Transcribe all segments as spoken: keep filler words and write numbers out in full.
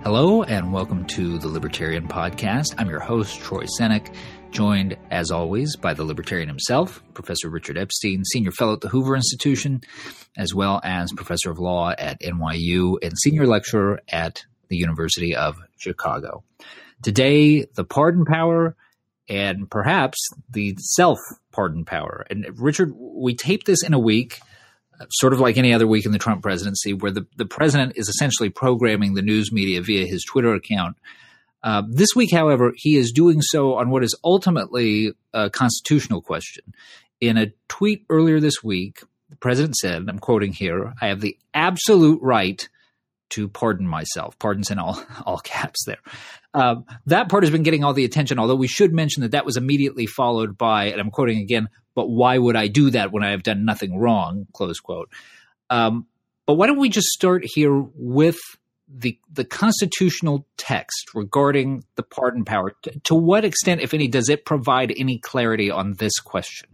Hello and welcome to the Libertarian Podcast. I'm your host, Troy Senik, joined as always by the Libertarian himself, Professor Richard Epstein, Senior Fellow at the Hoover Institution, as well as Professor of Law at N Y U and Senior Lecturer at the University of Chicago. Today, the pardon power and perhaps the self-pardon power. And Richard, we tape this in a week, sort of like any other week in the Trump presidency, where the, the president is essentially programming the news media via his Twitter account. Uh, this week, however, he is doing so on what is ultimately a constitutional question. In a tweet earlier this week, the president said, and I'm quoting here, "I have the absolute right to pardon myself." Pardons in all, all caps there. Uh, that part has been getting all the attention, although we should mention that that was immediately followed by, and I'm quoting again, "But why would I do that when I have done nothing wrong?" Close quote. Um, but why don't we just start here with the the constitutional text regarding the pardon power? To, to what extent, if any, does it provide any clarity on this question?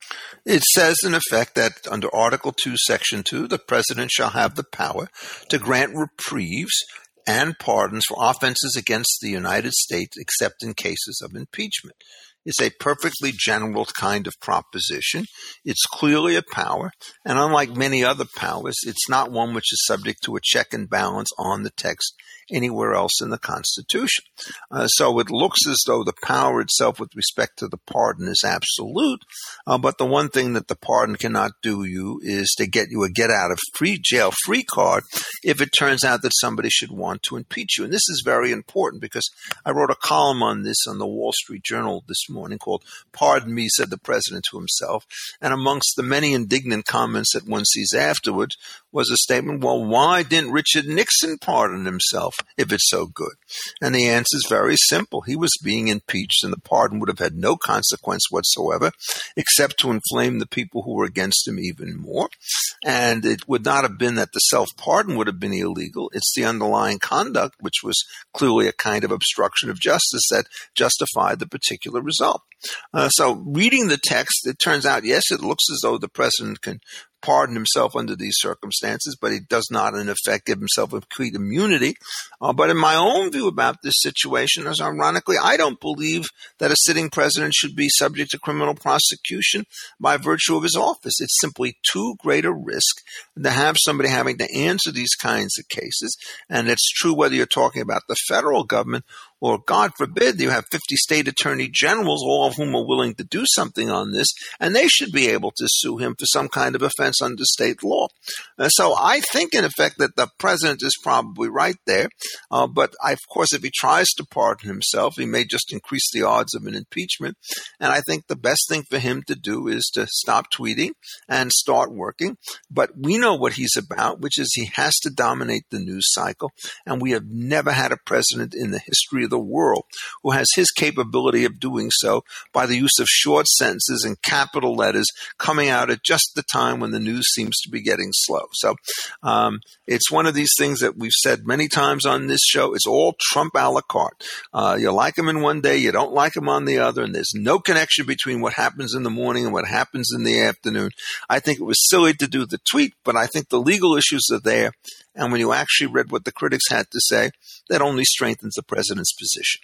It says, in effect, that under Article two, Section two, the president shall have the power to grant reprieves and pardons for offenses against the United States, except in cases of impeachment. It's a perfectly general kind of proposition. It's clearly a power, and unlike many other powers, it's not one which is subject to a check and balance on the text anywhere else in the Constitution. Uh, so it looks as though the power itself with respect to the pardon is absolute, uh, but the one thing that the pardon cannot do you is to get you a get-out-of-free jail free card if it turns out that somebody should want to impeach you. And this is very important because I wrote a column on this on the Wall Street Journal this morning called "Pardon Me," said the president to himself. And amongst the many indignant comments that one sees afterwards was a statement, well, why didn't Richard Nixon pardon himself if it's so good? And the answer is very simple. He was being impeached, and the pardon would have had no consequence whatsoever except to inflame the people who were against him even more. And it would not have been that the self-pardon would have been illegal. It's the underlying conduct, which was clearly a kind of obstruction of justice, that justified the particular result. Uh, so reading the text, it turns out, yes, it looks as though the president can pardon himself under these circumstances, but he does not, in effect, give himself a complete immunity. Uh, but in my own view about this situation, as ironically, I don't believe that a sitting president should be subject to criminal prosecution by virtue of his office. It's simply too great a risk to have somebody having to answer these kinds of cases. And it's true whether you're talking about the federal government or, God forbid, you have fifty state attorney generals, all of whom are willing to do something on this, and they should be able to sue him for some kind of offense under state law. Uh, so I think, in effect, that the president is probably right there. Uh, but, I, of course, if he tries to pardon himself, he may just increase the odds of an impeachment. And I think the best thing for him to do is to stop tweeting and start working. But we know what he's about, which is he has to dominate the news cycle. And we have never had a president in the history of the world who has his capability of doing so by the use of short sentences and capital letters coming out at just the time when the news seems to be getting slow. So um, it's one of these things that we've said many times on this show. It's all Trump a la carte. Uh, you like him in one day, you don't like him on the other, and there's no connection between what happens in the morning and what happens in the afternoon. I think it was silly to do the tweet, but I think the legal issues are there. And when you actually read what the critics had to say, that only strengthens the president's position.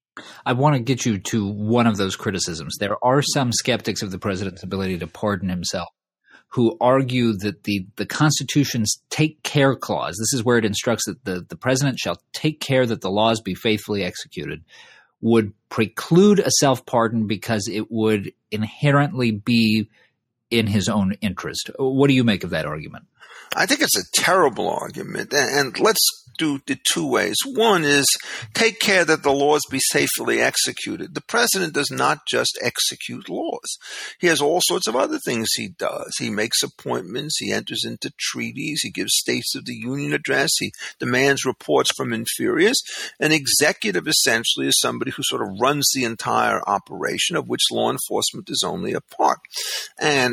I want to get you to one of those criticisms. There are some skeptics of the president's ability to pardon himself who argue that the, the Constitution's take care clause, this is where it instructs that the, the president shall take care that the laws be faithfully executed, would preclude a self-pardon because it would inherently be in his own interest. What do you make of that argument? I think it's a terrible argument, and let's do it two ways. One is take care that the laws be safely executed. The president does not just execute laws. He has all sorts of other things he does. He makes appointments. He enters into treaties. He gives States of the Union address. He demands reports from inferiors. An executive essentially is somebody who sort of runs the entire operation, of which law enforcement is only a part. And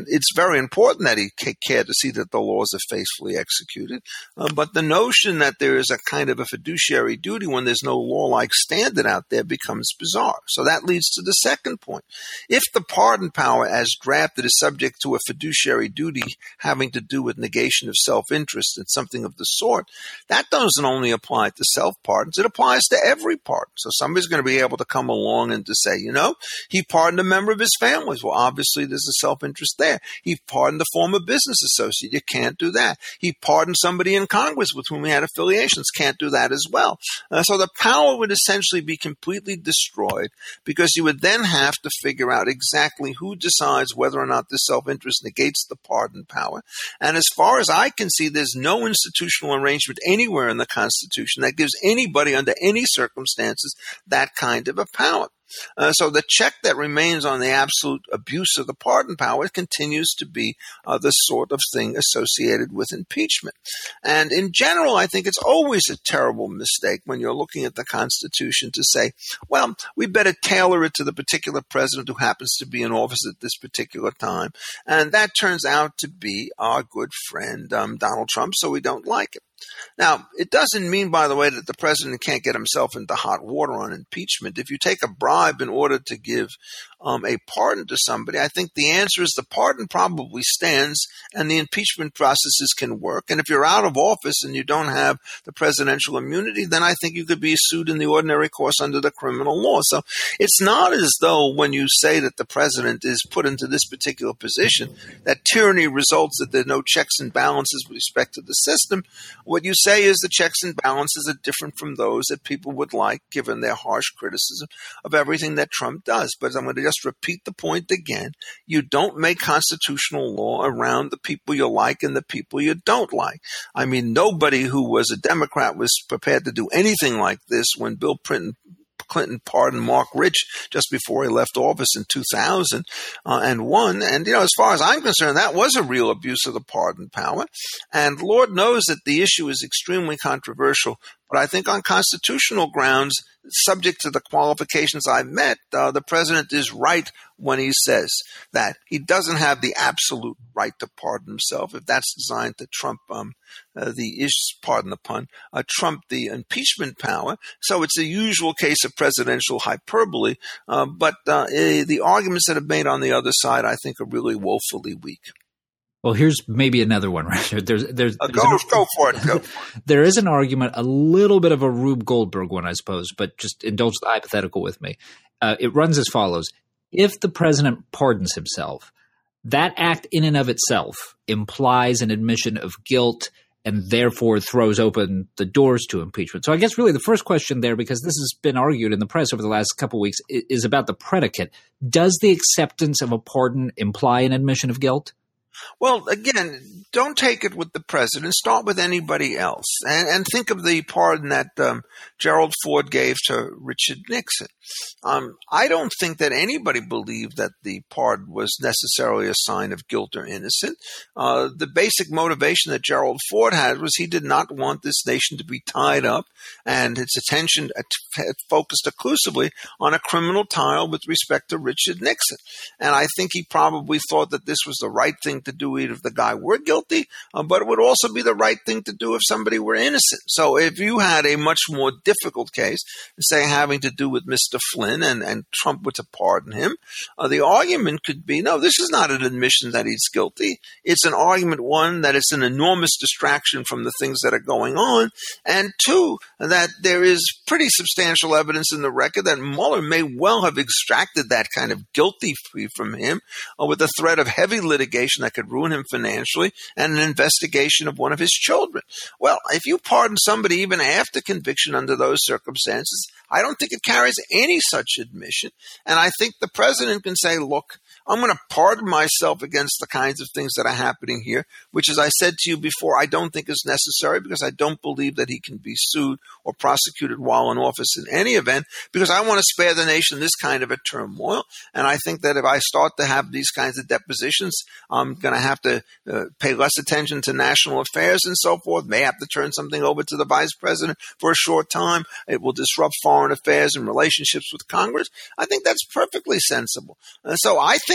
it's very important that he take care to see that the laws are faithfully executed. Uh, but the notion that there is a kind of a fiduciary duty when there's no law-like standard out there becomes bizarre. So that leads to the second point. If the pardon power as drafted is subject to a fiduciary duty having to do with negation of self-interest and something of the sort, that doesn't only apply to self-pardons, it applies to every pardon. So somebody's going to be able to come along and to say, you know, he pardoned a member of his family. Well, obviously there's a self-interest there. He pardoned a former business associate. You can't do that. He pardoned somebody in Congress with whom he had affiliations. Can't do that as well. Uh, so the power would essentially be completely destroyed because you would then have to figure out exactly who decides whether or not this self-interest negates the pardon power. And as far as I can see, there's no institutional arrangement anywhere in the Constitution that gives anybody under any circumstances that kind of a power. Uh, so the check that remains on the absolute abuse of the pardon power continues to be uh, the sort of thing associated with impeachment. And in general, I think it's always a terrible mistake when you're looking at the Constitution to say, well, we better tailor it to the particular president who happens to be in office at this particular time. And that turns out to be our good friend um, Donald Trump, so we don't like it. Now, it doesn't mean, by the way, that the president can't get himself into hot water on impeachment. If you take a bribe in order to give um, a pardon to somebody, I think the answer is the pardon probably stands and the impeachment processes can work. And if you're out of office and you don't have the presidential immunity, then I think you could be sued in the ordinary course under the criminal law. So it's not as though when you say that the president is put into this particular position, that tyranny results that there are no checks and balances with respect to the system. What you say is the checks and balances are different from those that people would like, given their harsh criticism of everything that Trump does. But I'm going to just repeat the point again. You don't make constitutional law around the people you like and the people you don't like. I mean, nobody who was a Democrat was prepared to do anything like this when Bill Clinton Clinton pardoned Mark Rich just before he left office in two thousand uh, and one. And, you know, as far as I'm concerned, that was a real abuse of the pardon power. And Lord knows that the issue is extremely controversial. But I think on constitutional grounds, subject to the qualifications I've met, uh, the president is right when he says that he doesn't have the absolute right to pardon himself, if that's designed to trump um, uh, the ish, pardon the pun, uh, trump the impeachment power. So it's a usual case of presidential hyperbole. Uh, but uh, the arguments that are made on the other side, I think, are really woefully weak. Well, here's maybe another one, Richard. There's, there's, uh, there's go, an, go for it. Go for it. There is an argument, a little bit of a Rube Goldberg one, I suppose, but just indulge the hypothetical with me. Uh, it runs as follows. If the president pardons himself, that act in and of itself implies an admission of guilt and therefore throws open the doors to impeachment. So I guess really the first question there, because this has been argued in the press over the last couple of weeks, is about the predicate. Does the acceptance of a pardon imply an admission of guilt? Well, again, don't take it with the president. Start with anybody else. And, and think of the pardon that um, Gerald Ford gave to Richard Nixon. Um, I don't think that anybody believed that the pardon was necessarily a sign of guilt or innocence. Uh, the basic motivation that Gerald Ford had was he did not want this nation to be tied up and its attention focused exclusively on a criminal trial with respect to Richard Nixon. And I think he probably thought that this was the right thing to do if the guy were guilty, uh, but it would also be the right thing to do if somebody were innocent. So if you had a much more difficult case, say having to do with Mister Flynn and, and Trump were to pardon him, uh, the argument could be, no, this is not an admission that he's guilty. It's an argument, one, that it's an enormous distraction from the things that are going on, and two, that there is pretty substantial evidence in the record that Mueller may well have extracted that kind of guilty plea from him uh, with the threat of heavy litigation that could ruin him financially and an investigation of one of his children. Well, if you pardon somebody even after conviction under those circumstances, I don't think it carries any such admission. And I think the president can say, look, I'm going to pardon myself against the kinds of things that are happening here, which, as I said to you before, I don't think is necessary because I don't believe that he can be sued or prosecuted while in office in any event, because I want to spare the nation this kind of a turmoil. And I think that if I start to have these kinds of depositions, I'm going to have to uh, pay less attention to national affairs and so forth, may have to turn something over to the vice president for a short time. It will disrupt foreign affairs and relationships with Congress. I think that's perfectly sensible. Uh, so I think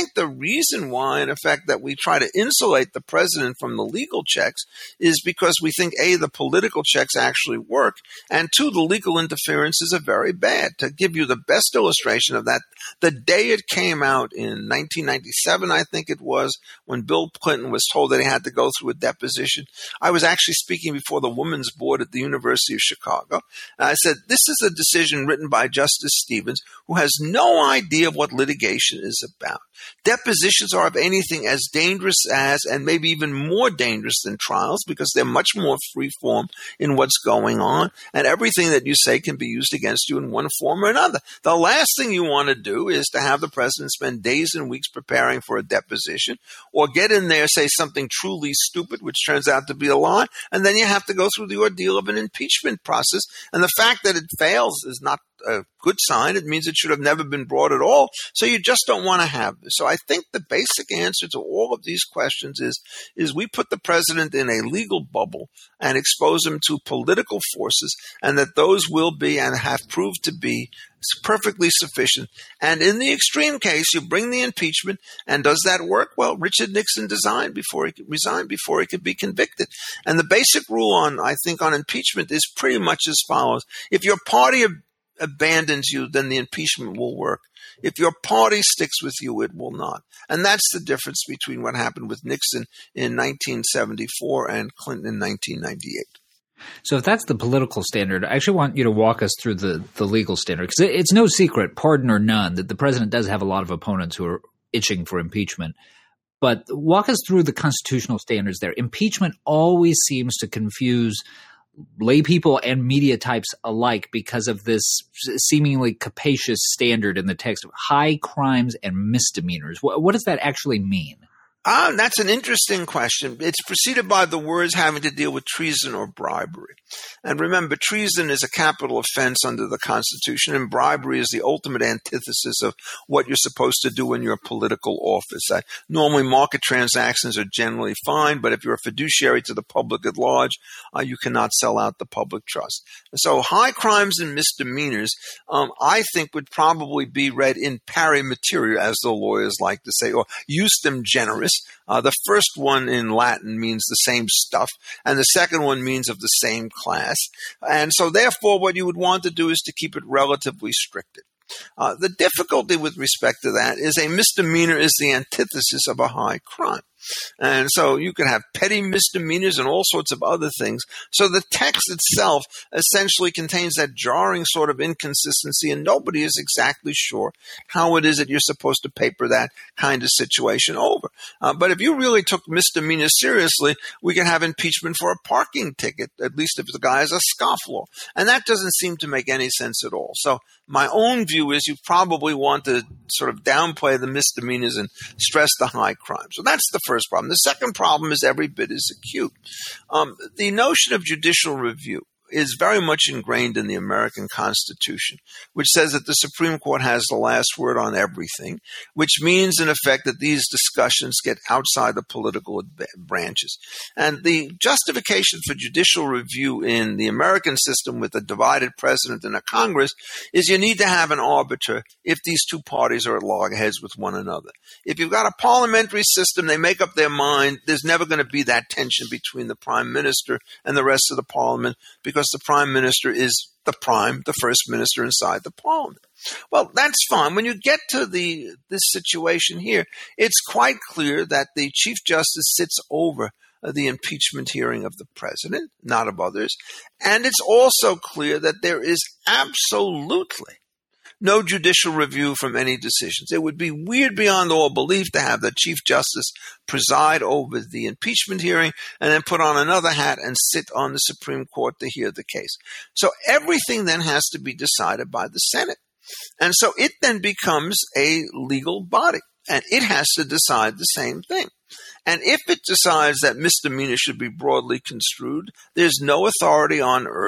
think the reason why, in effect, that we try to insulate the president from the legal checks is because we think, A, the political checks actually work, and two, the legal interferences are very bad. To give you the best illustration of that, the day it came out in nineteen ninety-seven, I think it was, when Bill Clinton was told that he had to go through a deposition, I was actually speaking before the Women's Board at the University of Chicago. And I said, this is a decision written by Justice Stevens, who has no idea of what litigation is about. Depositions are of anything as dangerous as, and maybe even more dangerous than trials, because they're much more free-form in what's going on, and everything that you say can be used against you in one form or another. The last thing you want to do is to have the president spend days and weeks preparing for a deposition, or get in there, say something truly stupid, which turns out to be a lie, and then you have to go through the ordeal of an impeachment process. And the fact that it fails is not a good sign. It means it should have never been brought at all. So you just don't want to have this. So I think the basic answer to all of these questions is, is we put the president in a legal bubble and expose him to political forces, and that those will be and have proved to be perfectly sufficient. And in the extreme case, you bring the impeachment, and does that work? Well, Richard Nixon resigned before he could resign before he could be convicted. And the basic rule on, I think, on impeachment is pretty much as follows. If your party ab- abandons you, then the impeachment will work. If your party sticks with you, it will not. And that's the difference between what happened with Nixon in nineteen seventy-four and Clinton in nineteen ninety-eight. So if that's the political standard, I actually want you to walk us through the, the legal standard, because it's no secret, pardon or none, that the president does have a lot of opponents who are itching for impeachment. But walk us through the constitutional standards there. Impeachment always seems to confuse lay people and media types alike because of this seemingly capacious standard in the text of high crimes and misdemeanors. What, what does that actually mean? Ah, that's an interesting question. It's preceded by the words having to deal with treason or bribery. And remember, treason is a capital offense under the Constitution, and bribery is the ultimate antithesis of what you're supposed to do in your political office. Uh, normally, market transactions are generally fine, but if you're a fiduciary to the public at large, uh, you cannot sell out the public trust. So high crimes and misdemeanors, um, I think, would probably be read in pari materia, as the lawyers like to say, or justem generis. Uh, the first one in Latin means the same stuff, and the second one means of the same class. And so therefore, what you would want to do is to keep it relatively stricted. Uh, the difficulty with respect to that is a misdemeanor is the antithesis of a high crime. And so you can have petty misdemeanors and all sorts of other things. So the text itself essentially contains that jarring sort of inconsistency, and nobody is exactly sure how it is that you're supposed to paper that kind of situation over. Uh, but if you really took misdemeanors seriously, we could have impeachment for a parking ticket, at least if the guy is a scofflaw. And that doesn't seem to make any sense at all. So my own view is you probably want to sort of downplay the misdemeanors and stress the high crime. So that's the first problem. The second problem is every bit as acute. Um, the notion of judicial review is very much ingrained in the American Constitution, which says that the Supreme Court has the last word on everything, which means, in effect, that these discussions get outside the political branches. And the justification for judicial review in the American system with a divided president and a Congress is you need to have an arbiter if these two parties are at loggerheads with one another. If you've got a parliamentary system, they make up their mind, there's never going to be that tension between the prime minister and the rest of the parliament, because the prime minister is the prime, the first minister inside the parliament. Well, that's fine. When you get to the this situation here, it's quite clear that the Chief Justice sits over the impeachment hearing of the president, not of others. And it's also clear that there is absolutely no judicial review from any decisions. It would be weird beyond all belief to have the Chief Justice preside over the impeachment hearing and then put on another hat and sit on the Supreme Court to hear the case. So everything then has to be decided by the Senate. And so it then becomes a legal body, and it has to decide the same thing. And if it decides that misdemeanor should be broadly construed, there's no authority on earth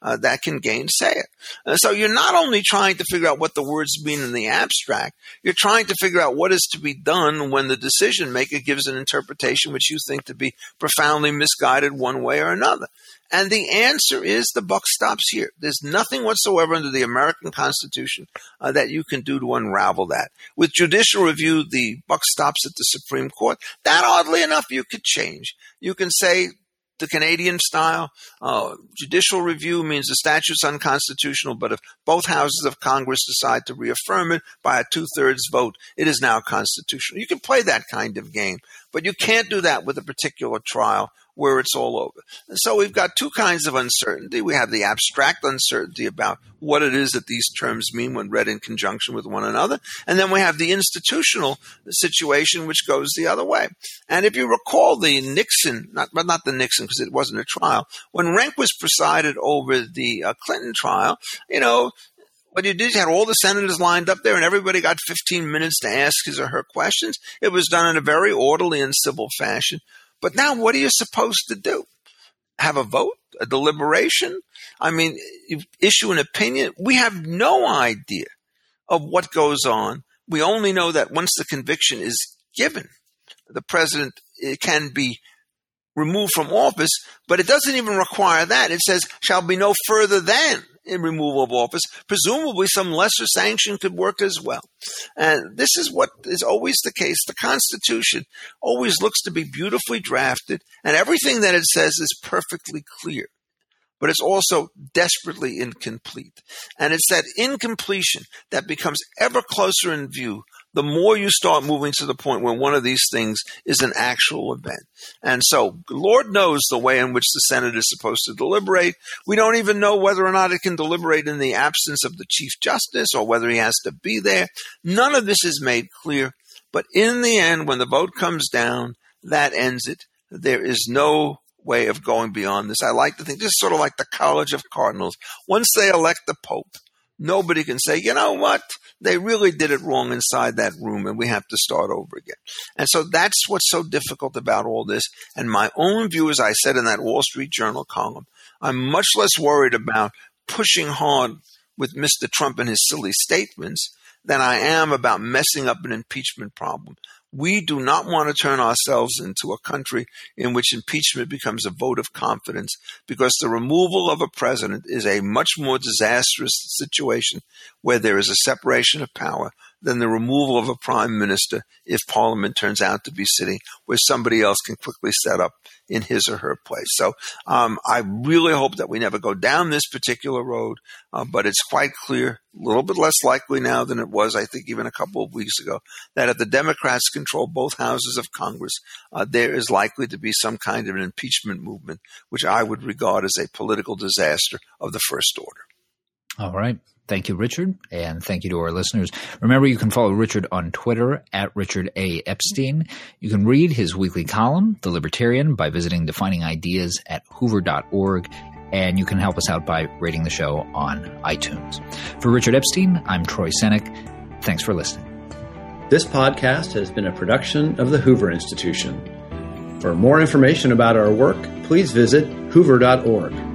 uh, that can gainsay it. And so you're not only trying to figure out what the words mean in the abstract, you're trying to figure out what is to be done when the decision maker gives an interpretation which you think to be profoundly misguided one way or another. And the answer is the buck stops here. There's nothing whatsoever under the American Constitution uh, that you can do to unravel that. With judicial review, the buck stops at the Supreme Court. That, oddly enough, you could change. You can say the Canadian style, uh, judicial review means the statute's unconstitutional, but if both houses of Congress decide to reaffirm it by a two-thirds vote, it is now constitutional. You can play that kind of game, but you can't do that with a particular trial where it's all over. And so we've got two kinds of uncertainty. We have the abstract uncertainty about what it is that these terms mean when read in conjunction with one another. And then we have the institutional situation, which goes the other way. And if you recall the Nixon, not, but not the Nixon because it wasn't a trial, when Rehnquist presided over the uh, Clinton trial, you know, what you did, you had all the senators lined up there and everybody got fifteen minutes to ask his or her questions. It was done in a very orderly and civil fashion. But now what are you supposed to do? Have a vote? A deliberation? I mean, you issue an opinion? We have no idea of what goes on. We only know that once the conviction is given, the president can be removed from office, but it doesn't even require that. It says, shall be no further than in removal of office. Presumably some lesser sanction could work as well. And this is what is always the case. The Constitution always looks to be beautifully drafted, and everything that it says is perfectly clear. But it's also desperately incomplete. And it's that incompletion that becomes ever closer in view the more you start moving to the point where one of these things is an actual event. And so Lord knows the way in which the Senate is supposed to deliberate. We don't even know whether or not it can deliberate in the absence of the Chief Justice or whether he has to be there. None of this is made clear. But in the end, when the vote comes down, that ends it. There is no way of going beyond this. I like to think this is sort of like the College of Cardinals. Once they elect the Pope, nobody can say, you know what, they really did it wrong inside that room and we have to start over again. And so that's what's so difficult about all this. And my own view, as I said in that Wall Street Journal column, I'm much less worried about pushing hard with Mister Trump and his silly statements than I am about messing up an impeachment problem. We do not want to turn ourselves into a country in which impeachment becomes a vote of confidence, because the removal of a president is a much more disastrous situation where there is a separation of power than the removal of a prime minister if Parliament turns out to be sitting where somebody else can quickly set up in his or her place. So um, I really hope that we never go down this particular road, uh, but it's quite clear, a little bit less likely now than it was, I think, even a couple of weeks ago, that if the Democrats control both houses of Congress, uh, there is likely to be some kind of an impeachment movement, which I would regard as a political disaster of the first order. All right. Thank you, Richard, and thank you to our listeners. Remember, you can follow Richard on Twitter at Richard A. Epstein. You can read his weekly column, The Libertarian, by visiting Defining Ideas at hoover dot org, and you can help us out by rating the show on iTunes. For Richard Epstein, I'm Troy Senik. Thanks for listening. This podcast has been a production of the Hoover Institution. For more information about our work, please visit hoover dot org.